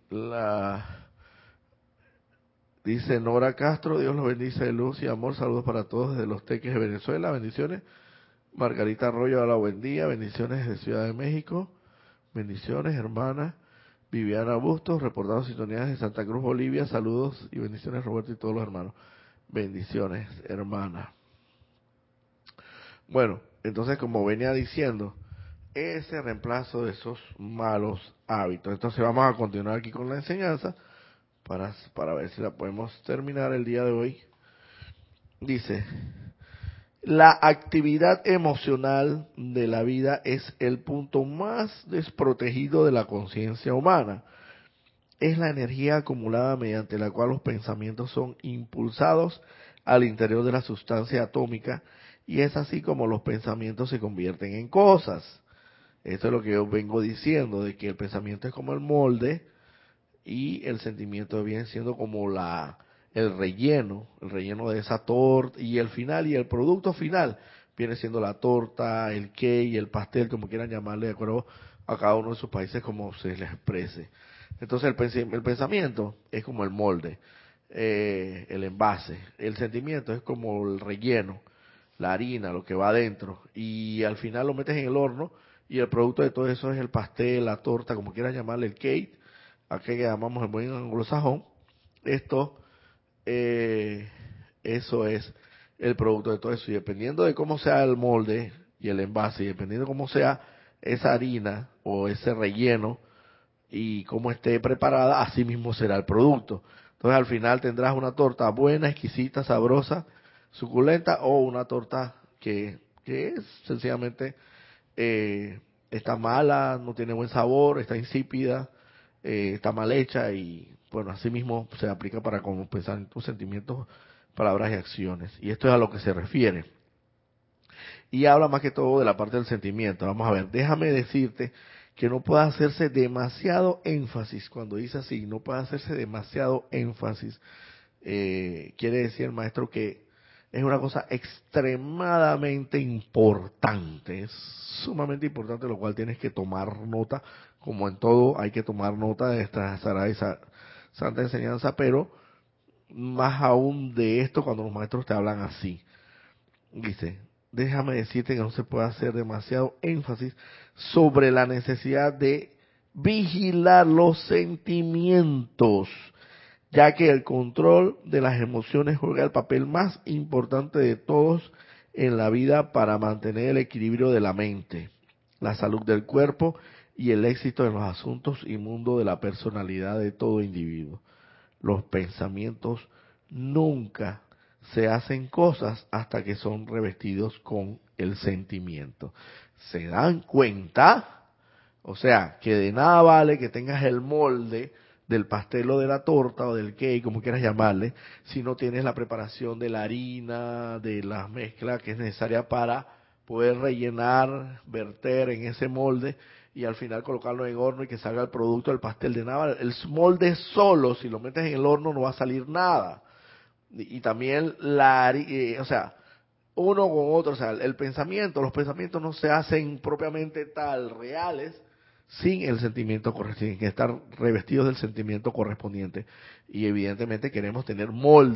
dice Nora Castro, Dios los bendice de luz y amor, saludos para todos desde Los Teques de Venezuela, bendiciones. Margarita Arroyo, hola, buen día, bendiciones de Ciudad de México, bendiciones hermana. Viviana Bustos, reportando sintonías de Santa Cruz, Bolivia, saludos y bendiciones Roberto y todos los hermanos. Bendiciones, hermana. Bueno, entonces como venía diciendo, ese reemplazo de esos malos hábitos. Entonces vamos a continuar aquí con la enseñanza para ver si la podemos terminar el día de hoy. Dice, la actividad emocional de la vida es el punto más desprotegido de la conciencia humana. Es la energía acumulada mediante la cual los pensamientos son impulsados al interior de la sustancia atómica y es así como los pensamientos se convierten en cosas. Esto es lo que yo vengo diciendo, de que el pensamiento es como el molde y el sentimiento viene siendo como el relleno de esa torta y el final y el producto final viene siendo la torta, el cake, el pastel, como quieran llamarle, de acuerdo a cada uno de sus países como se les exprese. Entonces el pensamiento es como el molde, el envase, el sentimiento es como el relleno, la harina, lo que va adentro, y al final lo metes en el horno y el producto de todo eso es el pastel, la torta, como quieran llamarle, el cake, a que llamamos el buen anglosajón. Esto, eso es el producto de todo eso, y dependiendo de cómo sea el molde y el envase, y dependiendo de cómo sea esa harina o ese relleno, y cómo esté preparada, así mismo será el producto. Entonces al final tendrás una torta buena, exquisita, sabrosa, suculenta, o una torta que es sencillamente está mala, no tiene buen sabor, está insípida, está mal hecha y bueno, así mismo se aplica para compensar tus sentimientos, palabras y acciones. Y esto es a lo que se refiere. Y habla más que todo de la parte del sentimiento. Vamos a ver, déjame decirte que no puede hacerse demasiado énfasis. Cuando dice así, no puede hacerse demasiado énfasis. Quiere decir el maestro que es una cosa extremadamente importante, es sumamente importante, lo cual tienes que tomar nota, como en todo hay que tomar nota de esta sagrada y santa enseñanza, pero más aún de esto cuando los maestros te hablan así. Dice, déjame decirte que no se puede hacer demasiado énfasis sobre la necesidad de vigilar los sentimientos, ya que el control de las emociones juega el papel más importante de todos en la vida para mantener el equilibrio de la mente, la salud del cuerpo y el éxito en los asuntos y mundo de la personalidad de todo individuo. Los pensamientos nunca se hacen cosas hasta que son revestidos con el sentimiento. ¿Se dan cuenta? O sea, que de nada vale que tengas el molde del pastel o de la torta o del cake, como quieras llamarle, si no tienes la preparación de la harina, de la mezcla que es necesaria para poder rellenar, verter en ese molde y al final colocarlo en el horno y que salga el producto del pastel. De nada, el molde solo, si lo metes en el horno no va a salir nada. Y también o sea, uno con otro, o sea, el pensamiento, los pensamientos no se hacen propiamente tal reales sin el sentimiento correspondiente, tienen que estar revestidos del sentimiento correspondiente. Y evidentemente queremos tener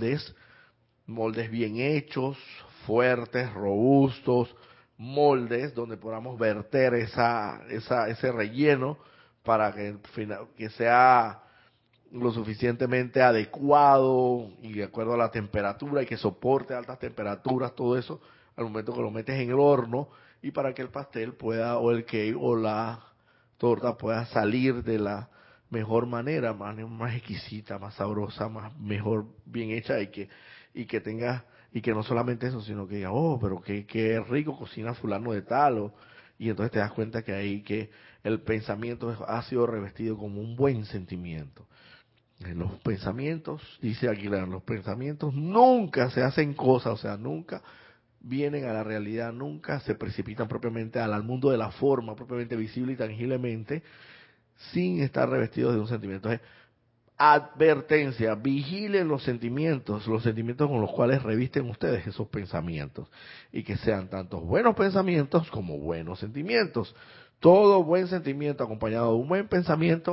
moldes bien hechos, fuertes, robustos, moldes donde podamos verter ese relleno para que sea lo suficientemente adecuado y de acuerdo a la temperatura y que soporte altas temperaturas, todo eso, al momento que lo metes en el horno y para que el pastel pueda, o el cake o la torta pueda salir de la mejor manera, más exquisita, más sabrosa, mejor bien hecha y que tenga, y que no solamente eso, sino que diga, oh, pero qué rico cocina fulano de tal, y entonces te das cuenta que ahí que el pensamiento ha sido revestido como un buen sentimiento. Los pensamientos, dice Aguilar, los pensamientos nunca se hacen cosas, o sea, nunca vienen a la realidad, nunca se precipitan propiamente al mundo de la forma, propiamente visible y tangiblemente, sin estar revestidos de un sentimiento. Entonces, advertencia, vigilen los sentimientos con los cuales revisten ustedes esos pensamientos, y que sean tantos buenos pensamientos como buenos sentimientos. Todo buen sentimiento acompañado de un buen pensamiento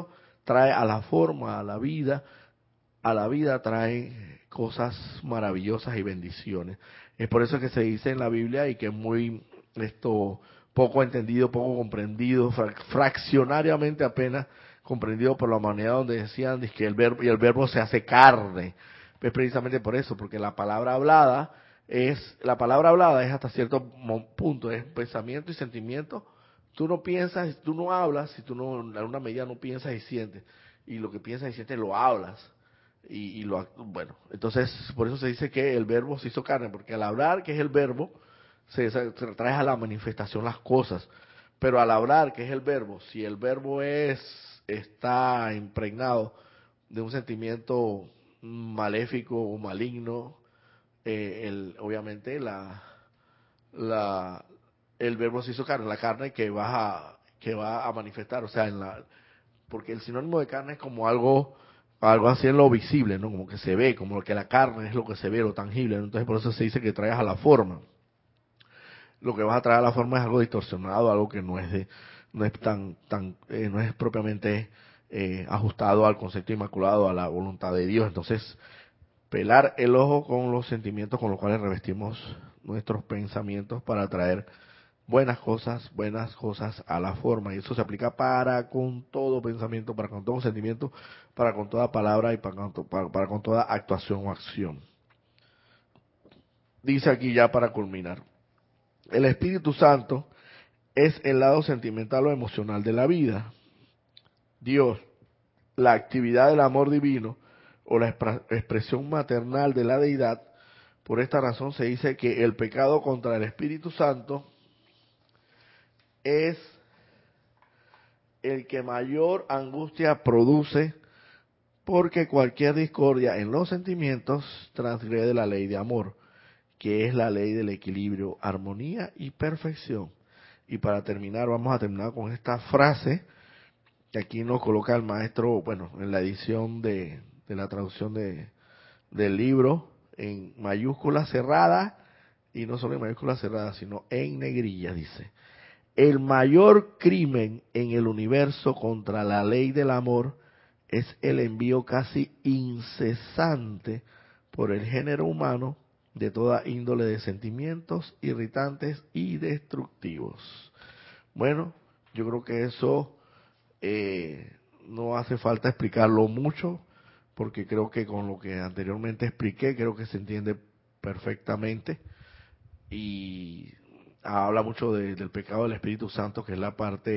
trae a la forma, a la vida trae cosas maravillosas y bendiciones. Es por eso que se dice en la Biblia y que es muy poco entendido, poco comprendido, fraccionariamente apenas comprendido por la humanidad, donde decían que el verbo se hace carne. Es precisamente por eso, porque la palabra hablada es hasta cierto punto, es pensamiento y sentimiento. Tú no piensas, tú no hablas, si tú no, en alguna medida no piensas y sientes, y lo que piensas y sientes lo hablas. Bueno, entonces por eso se dice que el verbo se hizo carne, porque al hablar, que es el verbo, se trae a la manifestación las cosas. Pero al hablar, que es el verbo, si el verbo está impregnado de un sentimiento maléfico o maligno, obviamente la, el verbo se hizo carne, la carne que va a manifestar, o sea, porque el sinónimo de carne es como algo así en lo visible, ¿no? Como que se ve, como que la carne es lo que se ve, lo tangible, ¿no? Entonces por eso se dice que traigas a la forma. Lo que vas a traer a la forma es algo distorsionado, algo que no es no es propiamente ajustado al concepto inmaculado, a la voluntad de Dios. Entonces, pelar el ojo con los sentimientos con los cuales revestimos nuestros pensamientos para traer buenas cosas a la forma. Y eso se aplica para con todo pensamiento, para con todo sentimiento, para con toda palabra y para con toda actuación o acción. Dice aquí ya para culminar. El Espíritu Santo es el lado sentimental o emocional de la vida. Dios, la actividad del amor divino o la expresión maternal de la deidad. Por esta razón se dice que el pecado contra el Espíritu Santo es el que mayor angustia produce, porque cualquier discordia en los sentimientos transgrede la ley de amor, que es la ley del equilibrio, armonía y perfección. Y para terminar, vamos a terminar con esta frase que aquí nos coloca el maestro, bueno, en la edición de la traducción del libro, en mayúscula cerrada, y no solo en mayúscula cerrada, sino en negrilla, dice: el mayor crimen en el universo contra la ley del amor es el envío casi incesante por el género humano de toda índole de sentimientos irritantes y destructivos. Bueno, yo creo que eso no hace falta explicarlo mucho, porque creo que con lo que anteriormente expliqué, creo que se entiende perfectamente. Y habla mucho del pecado del Espíritu Santo, que es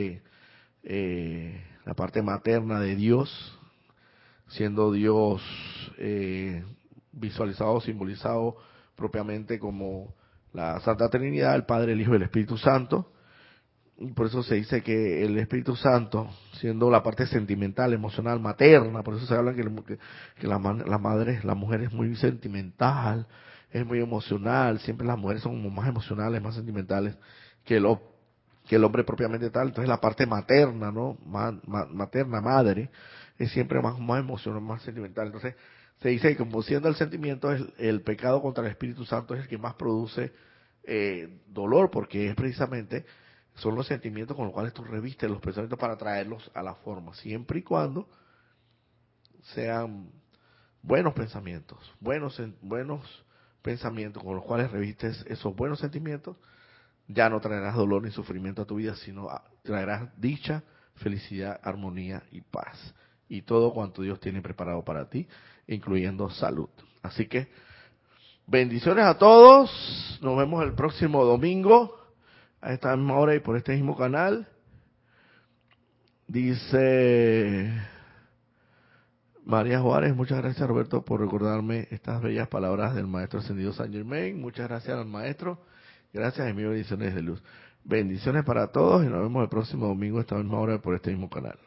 la parte materna de Dios, siendo Dios visualizado, simbolizado propiamente como la Santa Trinidad, el Padre, el Hijo y el Espíritu Santo. Y por eso se dice que el Espíritu Santo, siendo la parte sentimental, emocional, materna, por eso se habla que la mujer es muy sentimental, es muy emocional, siempre las mujeres son como más emocionales, más sentimentales que que el hombre propiamente tal. Entonces la parte materna, ¿no? Materna, madre, es siempre más emocional, más sentimental. Entonces se dice que como siendo el sentimiento, el pecado contra el Espíritu Santo es el que más produce dolor, porque es precisamente son los sentimientos con los cuales tú revistes los pensamientos para traerlos a la forma, siempre y cuando sean buenos pensamientos, buenos pensamientos con los cuales revistes esos buenos sentimientos. Ya no traerás dolor ni sufrimiento a tu vida, sino traerás dicha, felicidad, armonía y paz. Y todo cuanto Dios tiene preparado para ti, incluyendo salud. Así que bendiciones a todos. Nos vemos el próximo domingo a esta misma hora y por este mismo canal. Dice María Juárez: muchas gracias, Roberto, por recordarme estas bellas palabras del Maestro Ascendido Saint Germain. Muchas gracias al Maestro. Gracias, y mil bendiciones de luz. Bendiciones para todos y nos vemos el próximo domingo a esta misma hora por este mismo canal.